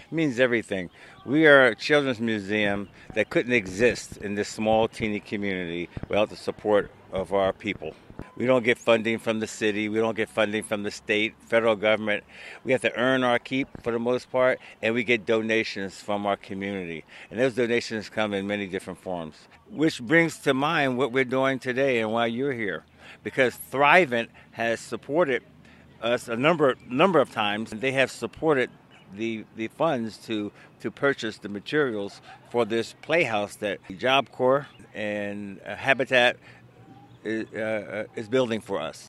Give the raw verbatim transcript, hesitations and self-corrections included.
It means everything. We are a children's museum that couldn't exist in this small, teeny community without the support of our people. We don't get funding from the city. We don't get funding from the state, federal government. We have to earn our keep for the most part, and we get donations from our community. And those donations come in many different forms, which brings to mind what we're doing today and why you're here. Because Thrivent has supported us a number number of times, and they have supported the the funds to to purchase the materials for this playhouse that Job Corps and uh, Habitat is, uh, is building for us.